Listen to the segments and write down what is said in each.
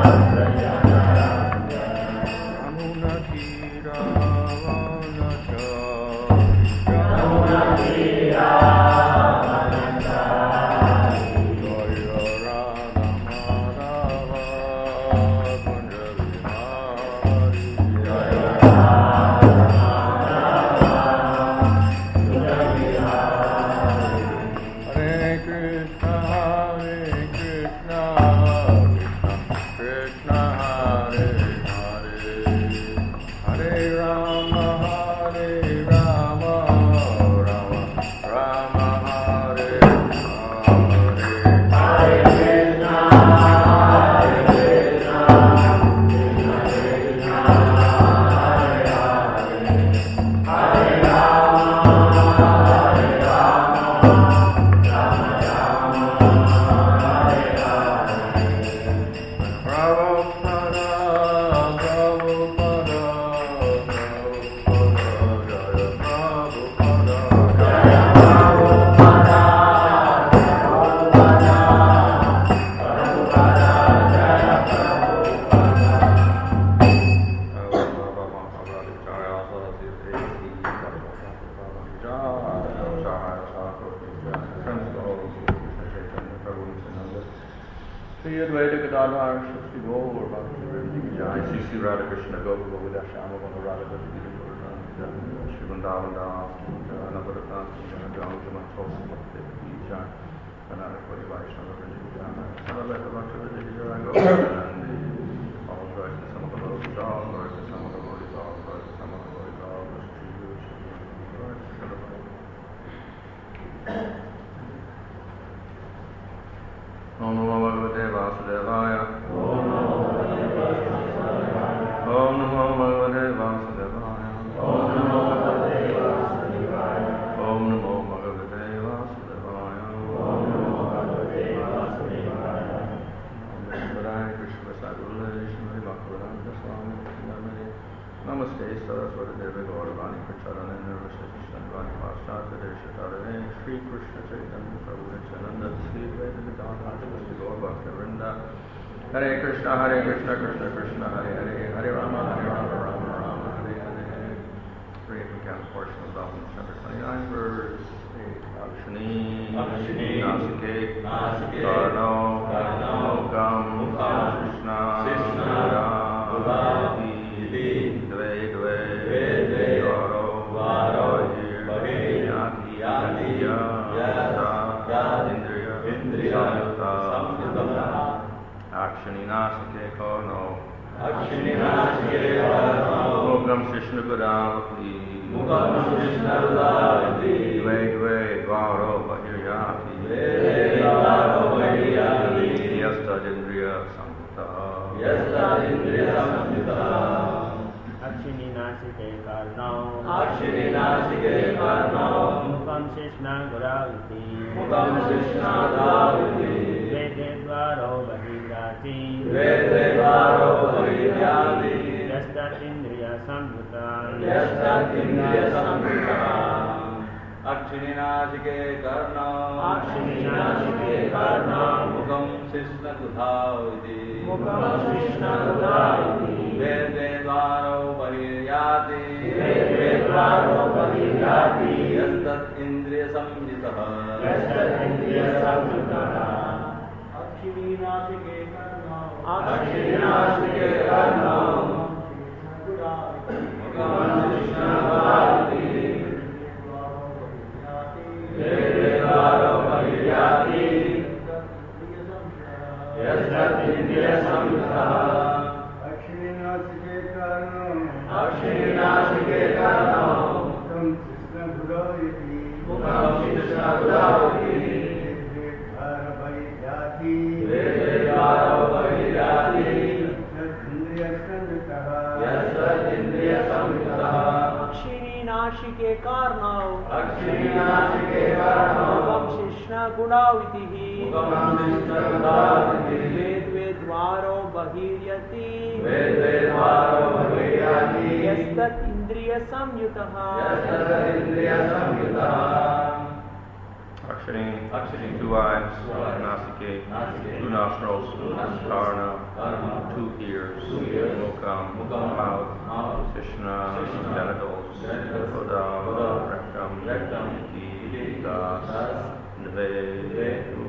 Hare Krishna, Krishna Krishna, Hare Hare, Hare Rama, Rama Rama, Hare Hare. Reading from Canon portion of Bhagavad chapter 29, verse 8. Akshini, Nasike, Karno, Mukam, Krishna, Iti, Dve, Varo, Bahir, Yati, Yasa, Indriya, Samyutta, Akshini Nasike Karno, Mukam Krishna Gadavati, Dve, Varo, Bahir, Yati, Yasta, Indriya, Samyutta, Akshini Nasike Karno, Mukam Krishna Gadavati, Dvaro Bahirati, Yastat Indriya Samyutta, Akshini Nasike Karno, Mukam Krishna Gadavati, Dvaro Bahirati, Yastat Indriya Samyutta, Akshini Nasike Karno, Mukam Krishna Gadavati, Dvaro Bahirati, Yastat Indriya Samyutta, Akshini Nasike Karno, Mukam Krishna Gadavati, Dvaro Bahirati, Yastat Indriya Samyutta, Akshini Nasike Karno, Mukam Krishna Gadavati, Dvaro Bahirati, Yastat Indriya Samyutta, Akshini, two eyes, Nasike, two nostrils, Karna, 2 ears, mukam, mouth, Krishna, genitals, Buddha, rectum, iti, das, nvetu,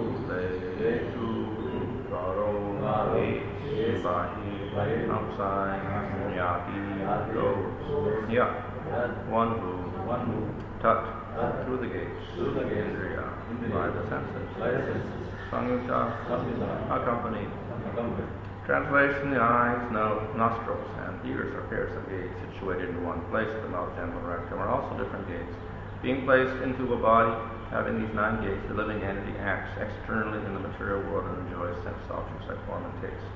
dvaro, eight, bahi, outside, nyati, goes, yeah, one who, tat, through the gates, indriya, by the senses, samyukta, accompanied. Translation: the eyes, nose, nostrils, and ears are pairs of gates situated in one place. The mouth, gentle, rectum are also different gates. Being placed into a body having these 9 gates, the living entity acts externally in the material world and enjoys sense objects like form and taste.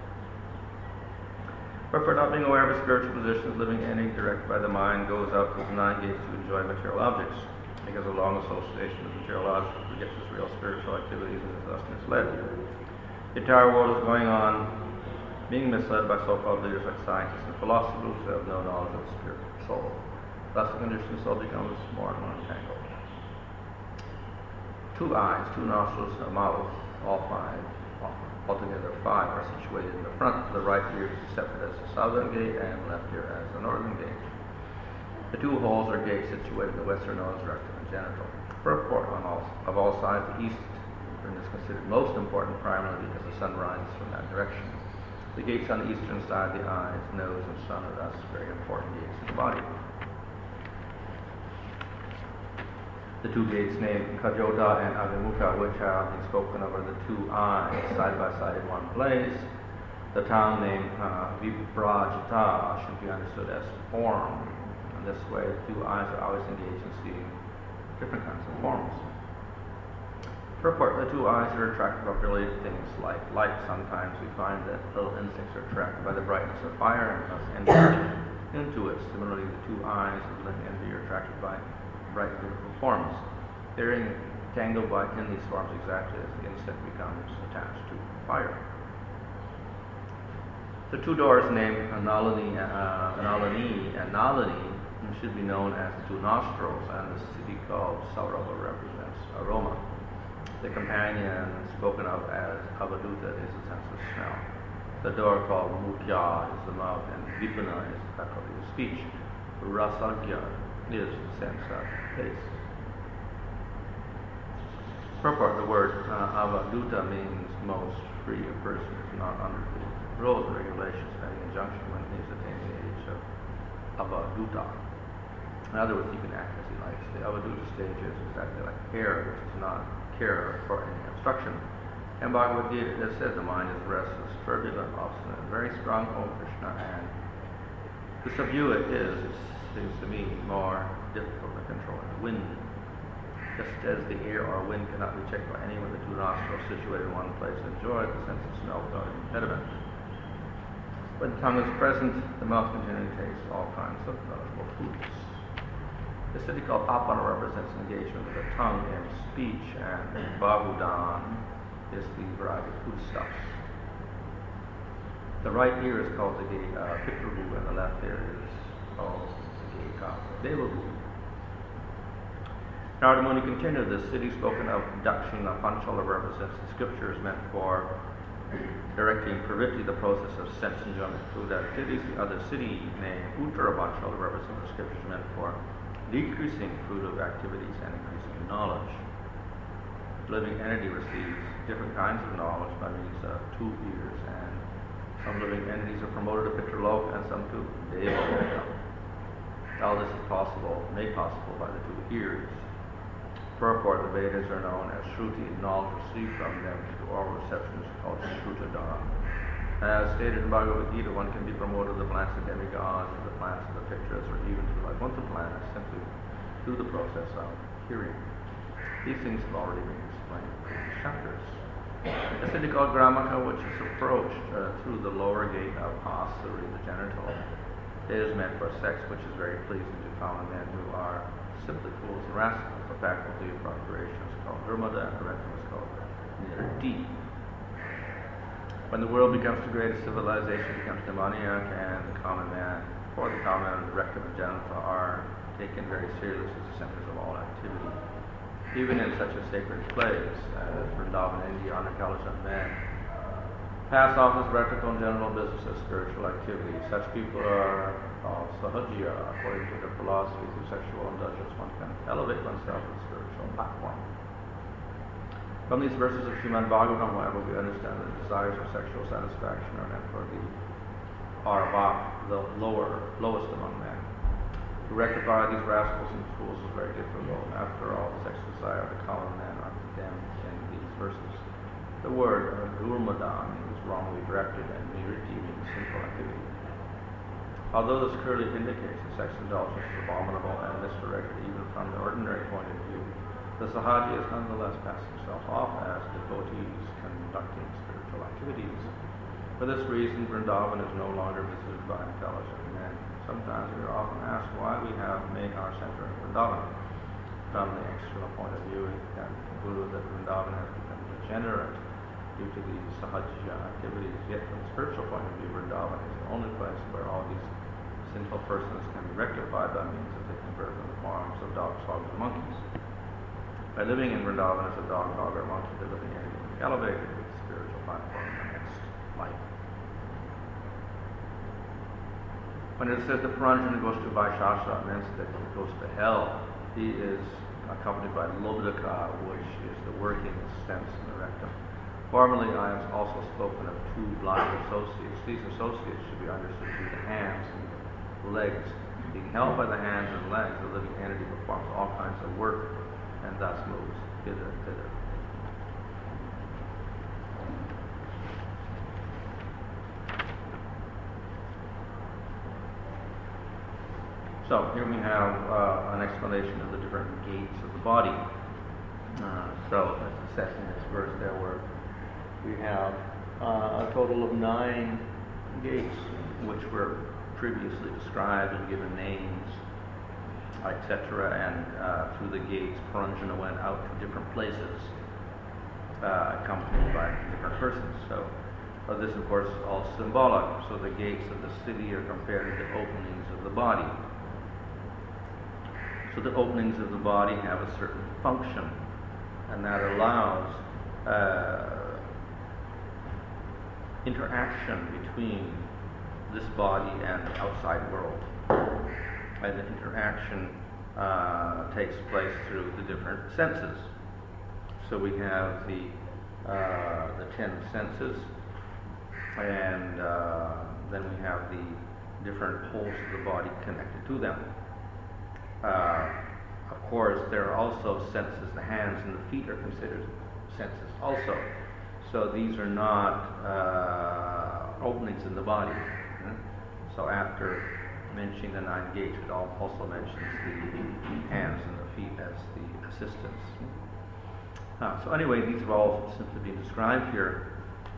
But for not being aware of a spiritual position, the living entity, directed by the mind, goes out to the 9 gates to enjoy material objects. Because of long association with material objects, forgets his real spiritual activities and is thus misled. The entire world is going on being misled by so-called leaders like scientists and philosophers who have no knowledge of the spirit and soul. Thus the conditioned soul becomes more and more entangled. 2 eyes, 2 nostrils, a mouth, all 5, altogether 5, are situated in the front. The right ear is accepted as the southern gate and left ear as the northern gate. The 2 holes are gates situated in the western nose, rectum, and genital. Purport of all sides, the east is considered most important, primarily because the sun rises from that direction. The gates on the eastern side, the eyes, nose, and sun are thus very important gates in the body. The 2 gates named Kajota and Abhimukha, which are being spoken of, are the 2 eyes side by side in one place. The town named Viprajita should be understood as form. In this way, the 2 eyes are always engaged in seeing different kinds of forms. Purport: the 2 eyes are attracted by related things like light. Sometimes we find that little insects are attracted by the brightness of fire and thus enter into it. Similarly, the 2 eyes of living entity are attracted by bright beautiful forms. They're entangled in these forms exactly as the insect becomes attached to fire. The 2 doors named Nalini and Nalini should be known as the 2 nostrils, and the city called Saurabha represents aroma. The companion spoken of as Avaduta is the sense of smell. The door called Mukya is the mouth, and Vipana is the faculty of speech. Rasagya is the sense of taste. Purport: the word Avaduta means most free. A person is not under the rules or regulations of any injunction when he is attaining the age of Avaduta. In other words, he can act as he likes. The Avaduta stage is exactly like hair, which does not care for any obstruction. And Bhagavad Gita, it says the mind is restless, turbulent, obstinate, very strong, O Krishna, and to subdue it seems to me, more difficult than controlling the wind. Just as the air or wind cannot be checked by anyone, the 2 nostrils situated in one place enjoy the sense of smell without impediment. When the tongue is present, the mouth continually tastes all kinds of delectable foods. The city called Apana represents engagement with the tongue in speech, and Bahudan is the variety of foodstuffs. The right ear is called the gate Pitrabu, and the left ear is called the gate Devabu. Narada Muni continued, the city spoken of Dakshina Panchala represents the scriptures meant for directing pravritti, the process of sense enjoyment through activities. The other city named Uttara Panchala represents the scriptures meant for decreasing fruitive activities and increasing knowledge. The living entity receives different kinds of knowledge by means of 2 ears, and some living entities are promoted to Pitraloka and some to Devaloka. All this is made possible by the 2 ears. Purport: the Vedas are known as Shruti, knowledge received from them through oral reception is called Shrutadana. As stated in Bhagavad Gita, one can be promoted to the plants of demigods, to the plants of the pictures, or even to the Vaikuntha plants simply through the process of hearing. These things have already been explained in previous chapters. A city called Gramaka, which is approached through the lower gate of Asuri, the genital, is meant for sex, which is very pleasing to common men who are simply fools and rascals. The faculty of procuration is called Nirmada, and the rectum is called Nirdi. When the world becomes the greatest civilization, becomes demoniac, and the common man, for the common man, the rectum and genital are taken very seriously as the centers of all activity. Even in such a sacred place as Vrindavan, India, unintelligent men pass off as practical and general business as spiritual activity. Such people are called sahajya. According to their philosophy, through sexual indulgence, one can elevate oneself to the spiritual platform. From these verses of Srimad Bhagavatam, however, we understand that desires for sexual satisfaction are meant for the arabak, the lowest among men. To rectify these rascals and fools is very difficult. After all, the sex desire of the common men are condemned in these verses. The word durmadan is wrongly directed and may redeeming sinful activity. Although this clearly indicates that sex indulgence is abominable and misdirected even from the ordinary point of view, the sahajya is nonetheless passing himself off as devotees conducting spiritual activities. For this reason, Vrindavan is no longer visited by intelligent men. Sometimes we are often asked why we have made our center in Vrindavan. From the external point of view, it can conclude that Vrindavan has become degenerate due to these sahajya activities. Yet from the spiritual point of view, Vrindavan is the only place where all these sinful persons can be rectified by means of taking birth in the forms of dogs, hogs, and monkeys. By living in Vrindavan as a dog, or monkey, the living entity will be elevated to the spiritual platform in the next life. When it says the Puranjana goes to Vaishasha, it means that he goes to hell. He is accompanied by Lobdaka, which is the working sense in the rectum. Formerly, I have also spoken of two blind associates. These associates should be understood to be the hands and legs. Being held by the hands and legs, the living entity performs all kinds of work and thus moves hither and thither. So here we have an explanation of the different gates of the body. So as I said in this verse, we have a total of 9 gates, which were previously described and given names, etc. And through the gates, Puranjana went out to different places, accompanied by different persons. So this, of course, is all symbolic. So the gates of the city are compared to the openings of the body. So the openings of the body have a certain function, and that allows interaction between this body and the outside world. And the interaction takes place through the different senses. So we have the 10 senses, and then we have the different poles of the body connected to them. Of course, there are also senses. The hands and the feet are considered senses also. So these are not openings in the body. So after mentioning the 9 gates, it also mentions the hands and the feet as the assistants. So anyway, these have all simply been described here.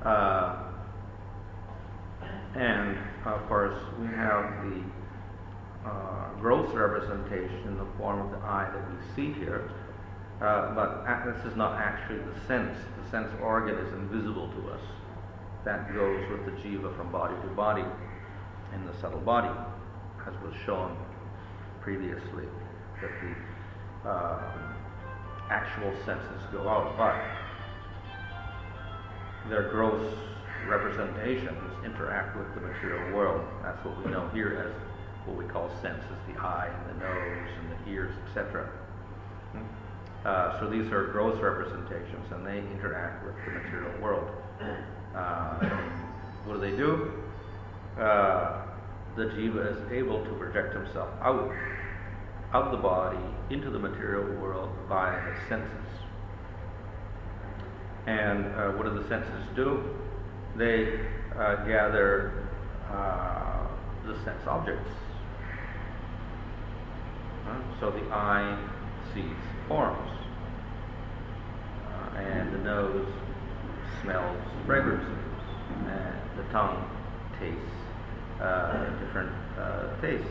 And of course, we have the gross representation in the form of the eye that we see here. But this is not actually the sense. The sense organ is invisible to us. That goes with the jiva from body to body in the subtle body, as was shown previously, that the actual senses go out, but their gross representations interact with the material world. That's what we know here as what we call senses, the eye and the nose and the ears, etc. So these are gross representations, and they interact with the material world. What do? The jiva is able to project himself out of the body into the material world by the senses. And what do the senses do? They gather the sense objects. So the eye sees forms, and the nose smells fragrances, and the tongue tastes different tastes.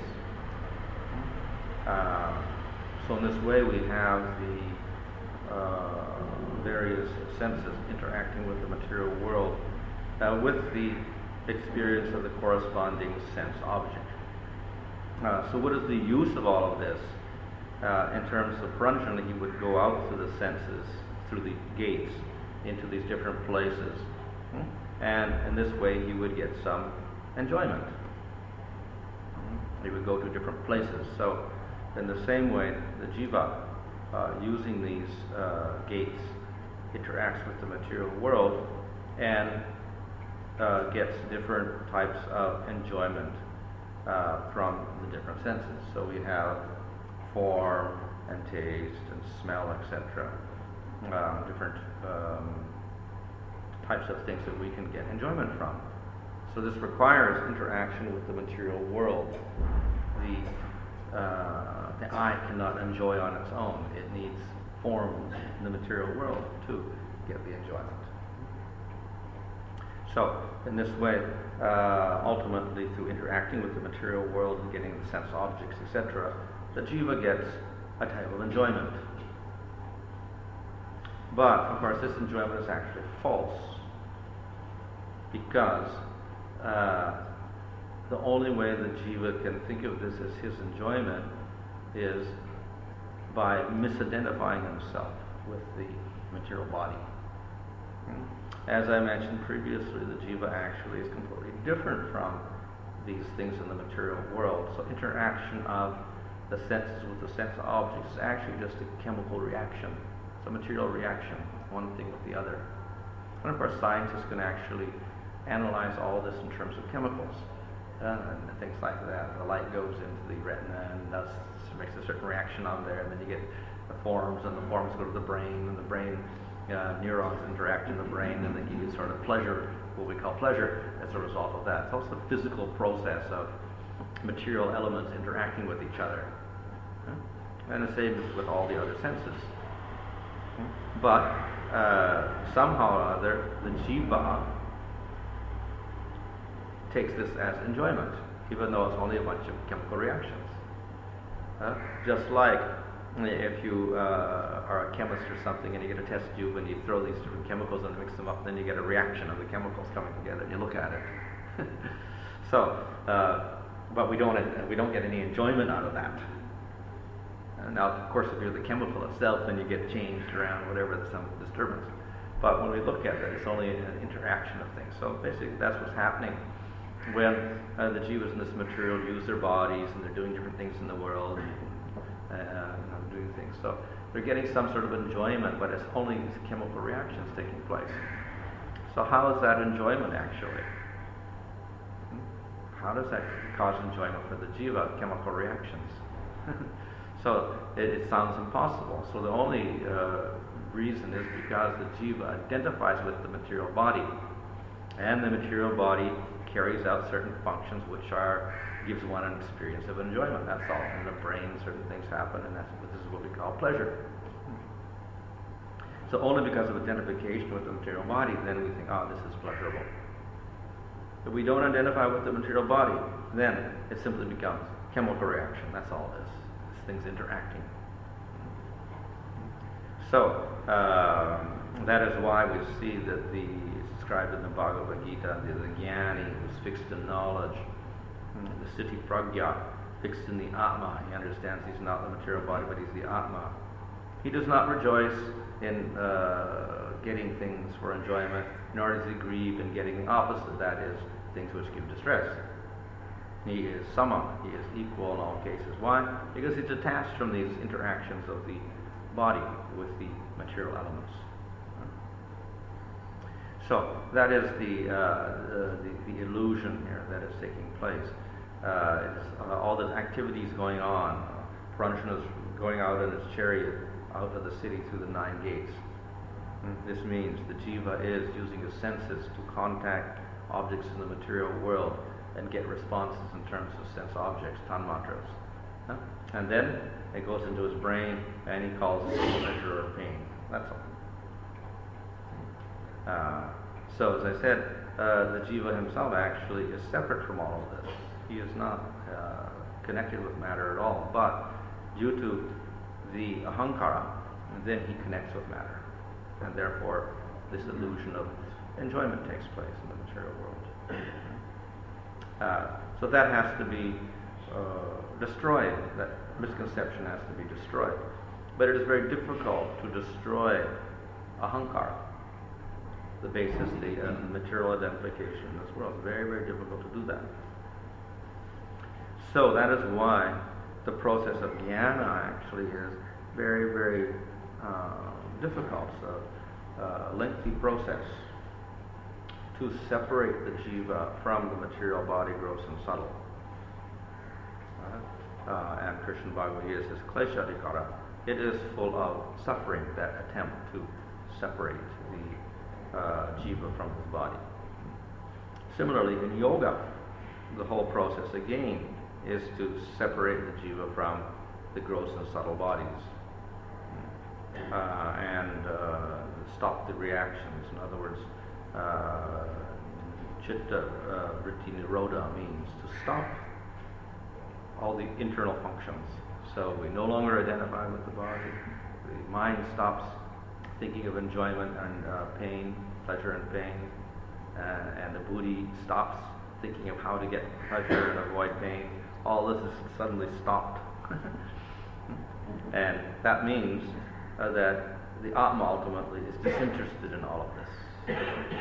So in this way we have the various senses interacting with the material world with the experience of the corresponding sense object. So what is the use of all of this? In terms of Puranjana, he would go out through the senses, through the gates, into these different places. and in this way he would get some enjoyment. He would go to different places. So in the same way, the jiva, using these gates, interacts with the material world and gets different types of enjoyment from the different senses. So we have form and taste and smell, etc. Different types of things that we can get enjoyment from. So this requires interaction with the material world. The eye cannot enjoy on its own. It needs forms in the material world to get the enjoyment. So in this way, ultimately through interacting with the material world and getting the sense objects, etc., the jiva gets a type of enjoyment. But of course this enjoyment is actually false, because the only way the jiva can think of this as his enjoyment is by misidentifying himself with the material body. As I mentioned previously, the jiva actually is completely different from these things in the material world. So interaction of the senses with the sense objects is actually just a chemical reaction. It's a material reaction, one thing with the other. And of course scientists can actually analyze all this in terms of chemicals and things like that. The light goes into the retina and makes a certain reaction on there, and then you get the forms, and the forms go to the brain, and the brain neurons interact in the brain, and they give you sort of pleasure, what we call pleasure, as a result of that. So it's the physical process of material elements interacting with each other. And the same is with all the other senses. But somehow or other, the jiva takes this as enjoyment, even though it's only a bunch of chemical reactions. Just like if you are a chemist or something and you get a test tube and you throw these different chemicals and mix them up, then you get a reaction of the chemicals coming together and you look at it. So, but we don't get any enjoyment out of that. Now, of course, if you're the chemical itself, then you get changed around, whatever, some disturbance. But when we look at it, it's only an interaction of things. So basically, that's what's happening when the jivas in this material use their bodies and they're doing different things in the world, doing things. So they're getting some sort of enjoyment, but it's only these chemical reactions taking place. So how is that enjoyment actually? How does that cause enjoyment for the jiva, chemical reactions? So it sounds impossible. So the only reason is because the jiva identifies with the material body, and the material body carries out certain functions which gives one an experience of enjoyment. That's all. In the brain, certain things happen, and this is what we call pleasure. So only because of identification with the material body, then we think, oh, this is pleasurable. If we don't identify with the material body, then it simply becomes chemical reaction. That's all it is. It's things interacting. So that is why we see that it's described in the Bhagavad Gita, the jnani who's fixed in knowledge, the sthiti prajna, fixed in the Atma. He understands he's not the material body, but he's the Atma. He does not rejoice in getting things for enjoyment, nor does he grieve in getting the opposite, that is, things which give distress. He is sama, he is equal in all cases. Why? Because he's detached from these interactions of the body with the material elements. So that is the illusion here that is taking place. It's all the activities going on. Pranshana is going out in his chariot out of the city through the 9 gates. This means the jiva is using his senses to contact objects in the material world and get responses in terms of sense objects, tanmatras. And then it goes into his brain and he calls it pleasure or pain. That's all. So as I said, the jiva himself actually is separate from all of this. He is not connected with matter at all. But due to the ahankara, then he connects with matter. And therefore, this illusion of enjoyment takes place in the material world. So that has to be destroyed. That misconception has to be destroyed. But it is very difficult to destroy ahankara. the basis, the material identification in this world. It's very, very difficult to do that. So that is why the process of jnana actually is very, very difficult. So, lengthy process to separate the jiva from the material body, gross and subtle. And Krishna Bhagavad Gita says, klesha adhikara. It is full of suffering, that attempt to separate the jiva from his body. Similarly, in yoga, the whole process again is to separate the jiva from the gross and subtle bodies and stop the reactions. In other words, chitta vritti nirodha means to stop all the internal functions. So we no longer identify with the body. The mind stops thinking of enjoyment and pain, pleasure and pain, and the buddhi stops thinking of how to get pleasure and avoid pain. All this is suddenly stopped. And that means that the Atma ultimately is disinterested in all of this.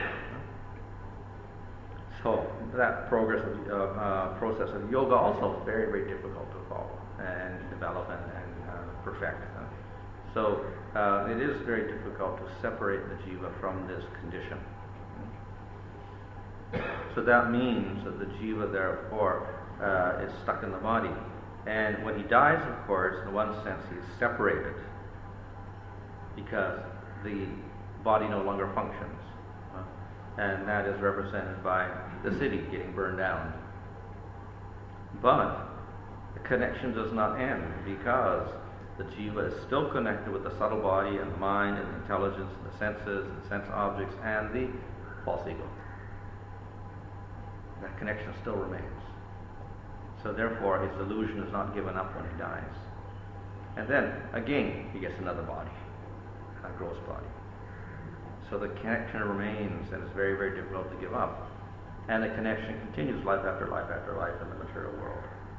So that process of yoga also very, very difficult to follow and develop and perfect. So it is very difficult to separate the jiva from this condition. So that means that the jiva therefore is stuck in the body. And when he dies, of course, in one sense he is separated because the body no longer functions. And that is represented by the city getting burned down. But the connection does not end because the jiva is still connected with the subtle body and the mind and the intelligence and the senses and sense objects and the false ego. That connection still remains. So therefore his illusion is not given up when he dies. And then again he gets another body, a gross body. So the connection remains, and it's very, very difficult to give up. And the connection continues life after life after life in the material world.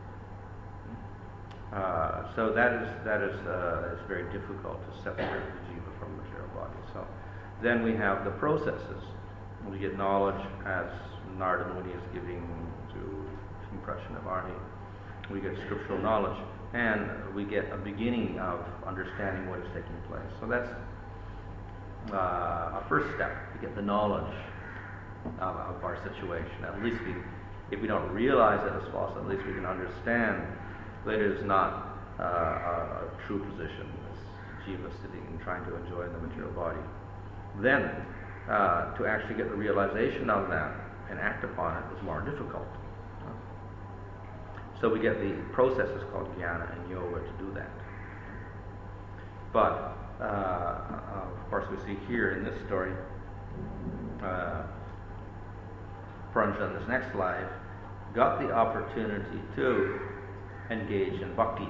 So that is it's very difficult to separate the jiva from the material body. So then we have the processes. We get knowledge as Narada Muni is giving to Imprashnavani. We get scriptural knowledge, and we get a beginning of understanding what is taking place. So that's a first step to get the knowledge of our situation. At least if we don't realize it as false, at least we can understand that it is not a true position, this jiva sitting and trying to enjoy the material body. Then, to actually get the realization of that and act upon it is more difficult. So we get the processes called jnana and yoga to do that. But of course, we see here in this story, Puranja in this next life got the opportunity to engage in bhakti,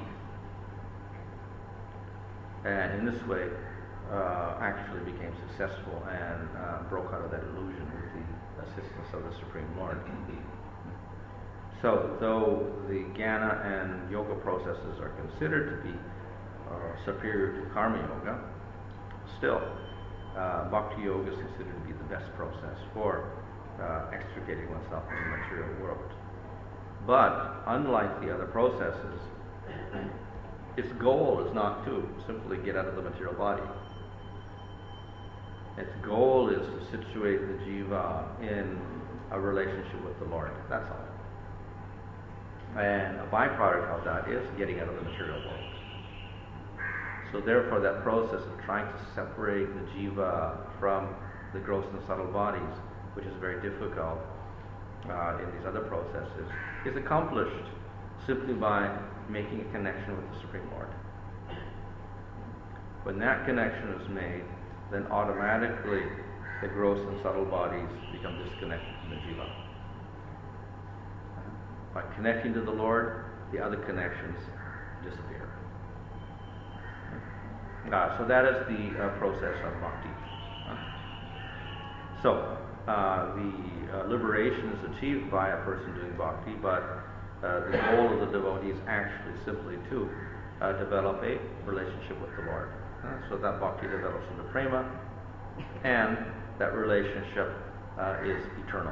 and in this way actually became successful and broke out of that illusion with the assistance of the Supreme Lord. So though the jnana and yoga processes are considered to be superior to karma yoga, still bhakti yoga is considered to be the best process for extricating oneself from the material world. But unlike the other processes, its goal is not to simply get out of the material body. Its goal is to situate the jiva in a relationship with the Lord. That's all. And a byproduct of that is getting out of the material world. So therefore that process of trying to separate the jiva from the gross and subtle bodies, which is very difficult in these other processes, is accomplished simply by making a connection with the Supreme Lord. When that connection is made, then automatically the gross and subtle bodies become disconnected from the jiva. By connecting to the Lord, the other connections disappear. So that is the process of bhakti. So the liberation is achieved by a person doing bhakti, but the goal of the devotee is actually simply to develop a relationship with the Lord. So that bhakti develops into prema, and that relationship is eternal.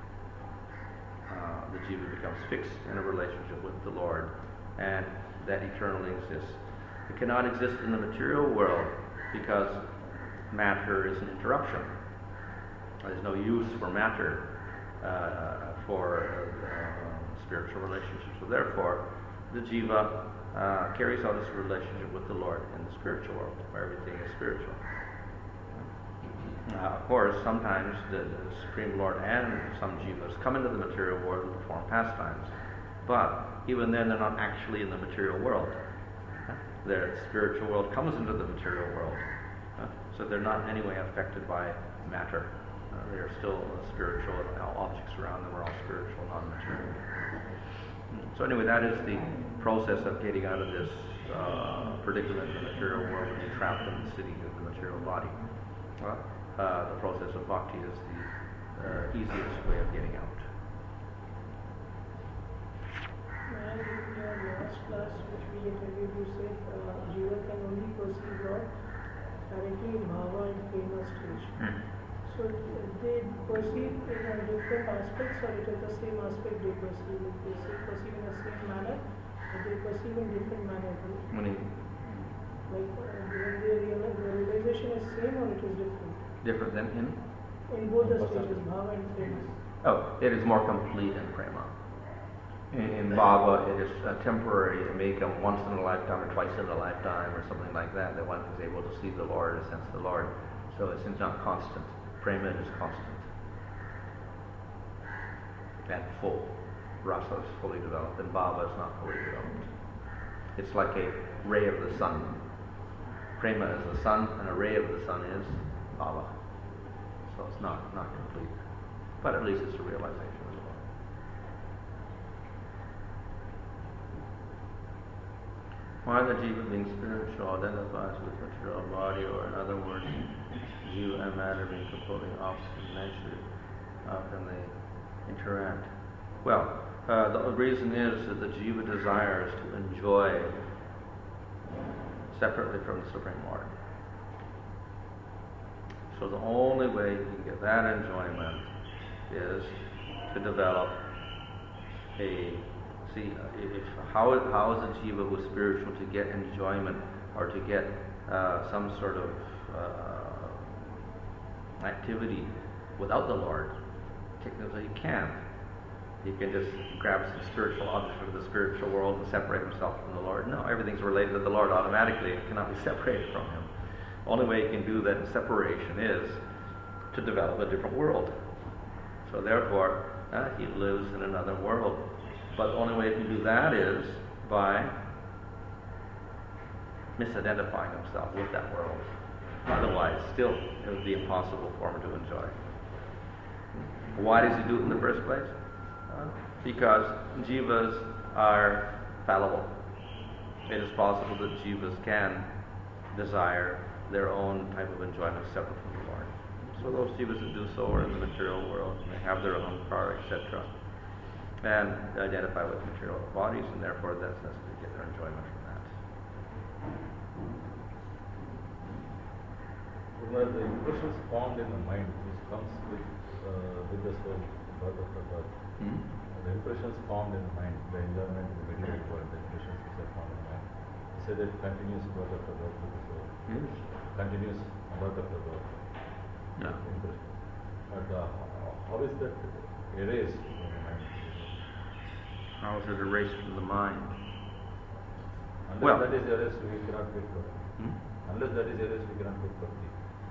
The jiva becomes fixed in a relationship with the Lord, and that eternally exists. It cannot exist in the material world because matter is an interruption. There's no use for matter for spiritual relationships. So therefore, the jiva carries out its relationship with the Lord in the spiritual world, where everything is spiritual. Of course, sometimes the Supreme Lord and some jivas come into the material world to perform pastimes, but even then they're not actually in the material world. The spiritual world comes into the material world, so they're not in any way affected by matter. They are still spiritual. All objects around them are all spiritual, non-material. So anyway, that is the process of getting out of this predicament in the material world and being trapped in the city of the material body. The process of bhakti is the easiest way of getting out. And in your last class, which we attended, you said jiva can only perceive Lord directly in bhava and prema stage. So they perceive it in different aspects, or it is the same aspect they perceive? If they perceive in the same manner, but they perceive in different manner. Like when the realization is same, or it is different? Different than in? In both the stages, bhava and prema. Oh, it is more complete in prema. In bhava, it is temporary. It may come once in a lifetime or twice in a lifetime or something like that, that one is able to see the Lord or sense the Lord. So it's not constant. Prema is constant. And full. Rasa is fully developed, and bhava is not fully developed. It's like a ray of the sun. Prema is the sun, and a ray of the sun is bhava. So it's not complete. But at least it's a realization as well. Why the jiva, being spiritual, identifies with material body, or in other words, jiva and matter being completely opposite nature, how can they interact? Well, the reason is that the jiva desires to enjoy separately from the Supreme Lord. So the only way you can get that enjoyment is to develop how is a jiva who is spiritual to get enjoyment or to get some sort of activity without the Lord? Technically, he can't. He can just grab some spiritual object from the spiritual world and separate himself from the Lord. No, everything's related to the Lord automatically. It cannot be separated from him. The only way he can do that separation is to develop a different world. So therefore, he lives in another world. But the only way he can do that is by misidentifying himself with that world. Otherwise, still, it would be impossible for him to enjoy. Why does he do it in the first place? Because jivas are fallible. It is possible that jivas can desire their own type of enjoyment separate from the Lord. So those jivas that do so are in the material world, and they have their own car, etc., and identify with material bodies, and therefore that's necessary to get their enjoyment from that. Well, the impressions formed in the mind, which comes with the soul, birth after birth. The impressions formed in the mind, the enjoyment in the material world, the impressions which are formed in the mind. You say that continuous birth after birth with the soul. Continuous birth after birth. Yeah. But how is that erased from the mind? How is it erased from the mind? Unless that is erased, we cannot get bhakti. Unless that is erased, we cannot get bhakti.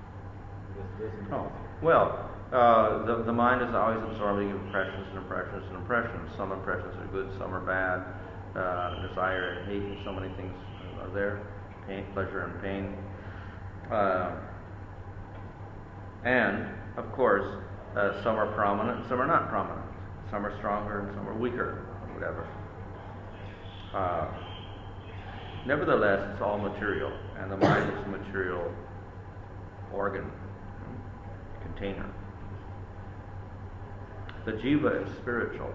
The mind is always absorbing impressions and impressions and impressions. Some impressions are good, some are bad. Desire and hate, and so many things are there. Pain, pleasure and pain. And, of course, some are prominent and some are not prominent. Some are stronger and some are weaker, or whatever. Nevertheless, it's all material, and the mind is a material organ, container. The jiva is spiritual.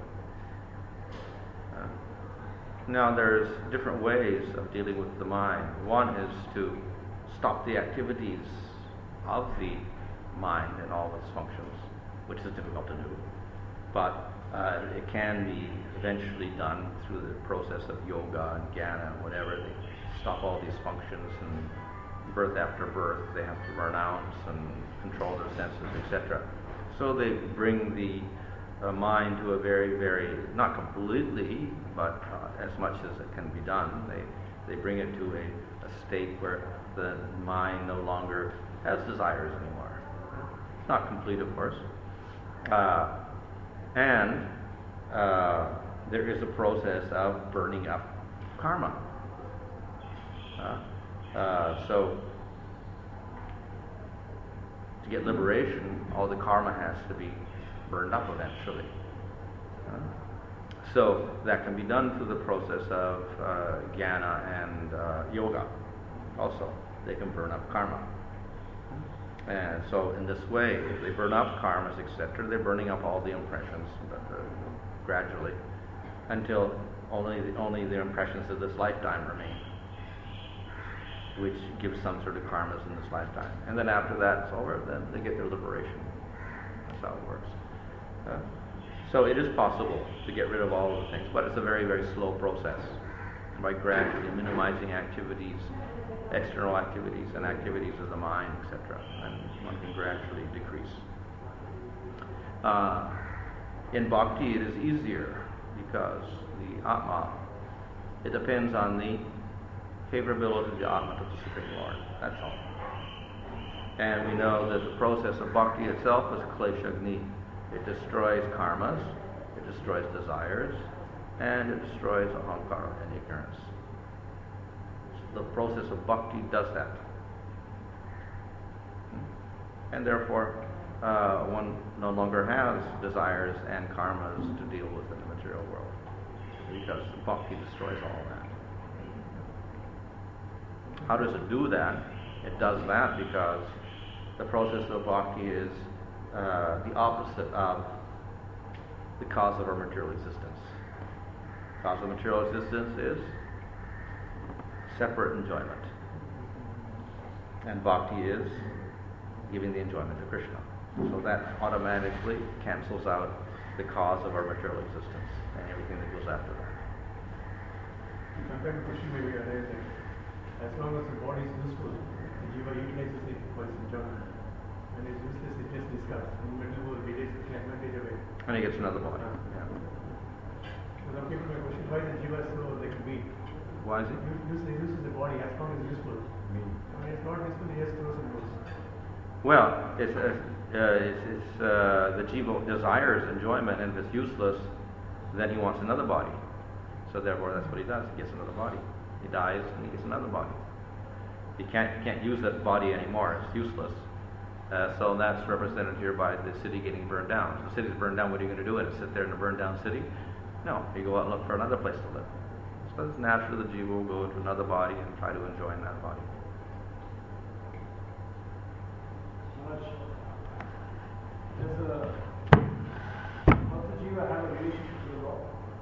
Now there's different ways of dealing with the mind. One is to stop the activities of the mind and all its functions, which is difficult to do. But it can be eventually done through the process of yoga and jnana, whatever. They stop all these functions, and birth after birth they have to renounce and control their senses, etc. So they bring the mind to a very, very, not completely, but as much as it can be done, they bring it to a state where the mind no longer has desires anymore. It's not complete, of course. And there is a process of burning up karma. So to get liberation, all the karma has to be burned up eventually. So that can be done through the process of jnana and yoga. Also, they can burn up karma. And so in this way, if they burn up karmas, etc., they're burning up all the impressions gradually until only the impressions of this lifetime remain, which gives some sort of karmas in this lifetime. And then after that's over, then they get their liberation. That's how it works. So it is possible to get rid of all of the things, but it's a very, very slow process. By gradually minimizing activities, external activities and activities of the mind, etc., and one can gradually decrease. In bhakti it is easier because the Atma, it depends on the favorability of the Atma to the Supreme Lord. That's all. And we know that the process of bhakti itself is kleshagni. It destroys karmas, it destroys desires, and it destroys ahankara and ignorance. The process of bhakti does that. And therefore, one no longer has desires and karmas to deal with in the material world, because bhakti destroys all that. How does it do that? It does that because the process of bhakti is the opposite of the cause of our material existence. The cause of material existence is separate enjoyment. And bhakti is giving the enjoyment to Krishna. So that automatically cancels out the cause of our material existence and everything that goes after that. Sometimes the question may be arising. As long as the body is useful, the jiva utilizes it for its enjoyment. When it's useless, it gets discussed. And when you it takes the advantage away. And he gets another body. Yeah. So now people may question, why the jiva is so like weak? Why is it? Uses the body as long as it's useful. When it's not useful, he has throws and goes. Well, it's the jiva desires enjoyment, and if it's useless, then he wants another body. So therefore, that's what he does. He gets another body. He dies, and he gets another body. He can't use that body anymore. It's useless. So that's represented here by the city getting burned down. If the city's burned down, what are you going to do? Sit there in a burned down city? No. You go out and look for another place to live. So it's naturally the jiva will go into another body and try to enjoy in that body. Does the jiva have a relationship to the law?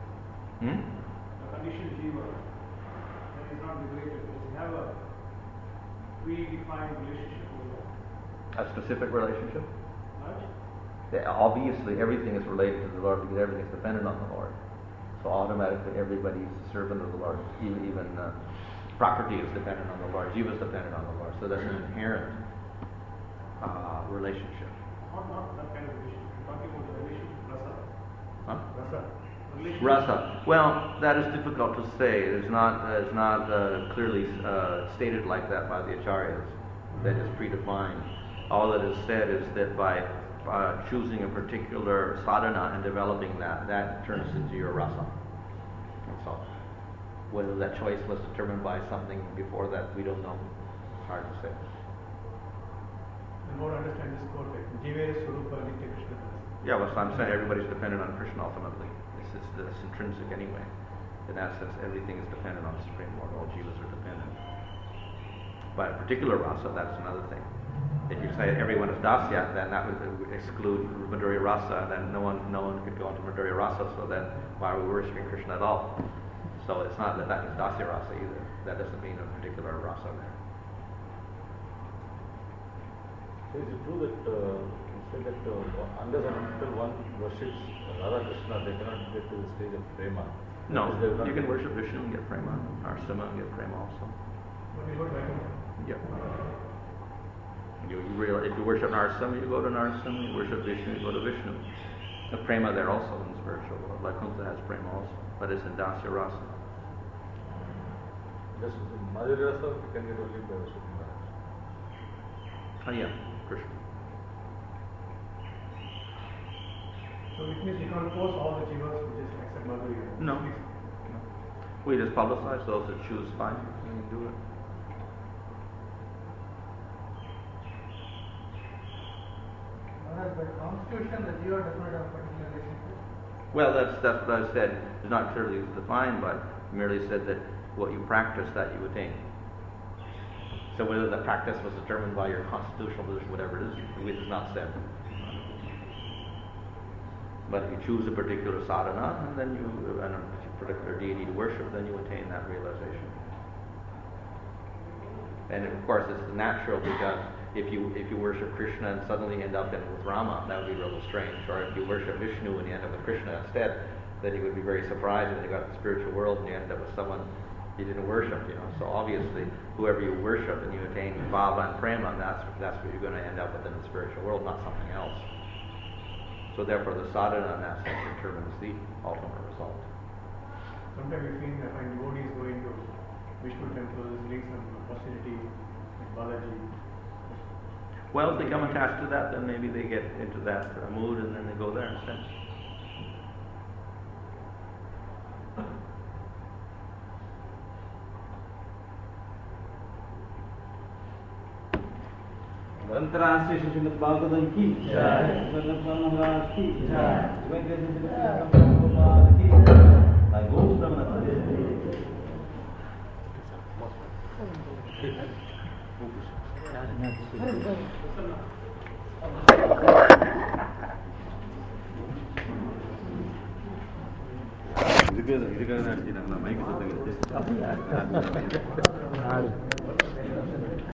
A conditioned jiva that is not liberated. Does it have a predefined relationship to the law? A specific relationship? Right? Obviously, everything is related to the Lord because everything is dependent on the Lord. So automatically, everybody's a servant of the Lord. Even Prakriti is dependent on the Lord. Jiva is dependent on the Lord. So that's an inherent relationship. Not that kind of relationship. We're talking about the relationship rasa. Huh? Rasa. Relationship. Rasa. Well, that is difficult to say. It's not clearly stated like that by the acharyas. That is predefined. All that is said is that by choosing a particular sadhana and developing that turns into your rasa. That's all. Whether that choice was determined by something before that, we don't know. It's hard to say. And more to understand this quote, like Jivera Swarupa Nitya Krishna. Yeah, well, so I'm saying everybody's dependent on Krishna ultimately. It's intrinsic anyway. In that sense, everything is dependent on the Supreme Lord. All jivas are dependent. By a particular rasa, that's another thing. If you say everyone is dasya, then that would exclude Madhurya rasa, then no one could go into Madhurya rasa, so then why are we worshipping Krishna at all? So it's not that is dasya rasa either. That doesn't mean a particular rasa there. Is it true that say that unless and until one worships Radha Krishna, they cannot get to the stage of prema? No, That is, they will not you can get- worship Vishnu and get prema, Narsima and get prema also. But you go to Vaikuntha. Yep. If you worship Narasimha, you go to Narasimha. You worship Vishnu, you go to Vishnu. The prema there also in the spiritual world. Vaikuntha has prema also, but it's in Dasya Rasa. Just Madhurya Rasa, you can get only by worshipping Radha Krishna. Oh yeah, Krishna. So it means you can't force all the jivas to just accept Madhurya. No. We just publicize those that choose fine. You can do it. Whereas by constitution, the jiva does not have particular relationship. Well, that's what I said. It's not clearly defined, but merely said that what you practice, that you attain. So whether the practice was determined by your constitutional position, whatever it is not said. But if you choose a particular sadhana, and then and a particular deity to worship, then you attain that realization. And of course, it's natural because if you worship Krishna and suddenly end up with Rama, that would be really strange. Or if you worship Vishnu and you end up with Krishna instead, then you would be very surprised when you got to the spiritual world and you end up with someone you didn't worship. So obviously, whoever you worship and you attain bhava and prema, that's what you're going to end up with in the spiritual world, not something else. So therefore, the sadhana in that sense determines the ultimate result. Sometimes you find devotees going to Vishnu temples, doing some hostility with Balaji. Well, if they become attached to that, then maybe they get into that mood and then they go there instead. अंतर्राष्ट्रीय श्रीमद् भागवतम की जय, महाराज की जय, गोपाल की जय, இதுக்காக தான் நான் மைக்கு